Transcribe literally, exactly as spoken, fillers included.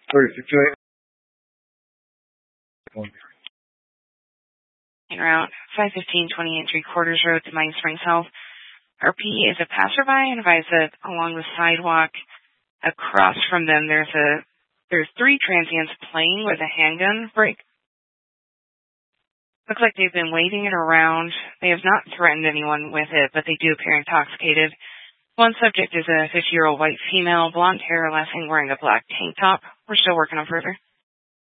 thirty-six En route, five fifteen twenty-eight three quarters road to Mine Springs Health. R P is a passerby and advised that along the sidewalk across from them there's a there's three transients playing with a handgun break. Looks like they've been waving it around. They have not threatened anyone with it, but they do appear intoxicated. One subject is a fifty-year-old white female, blonde hair, last seen wearing a black tank top. We're still working on further.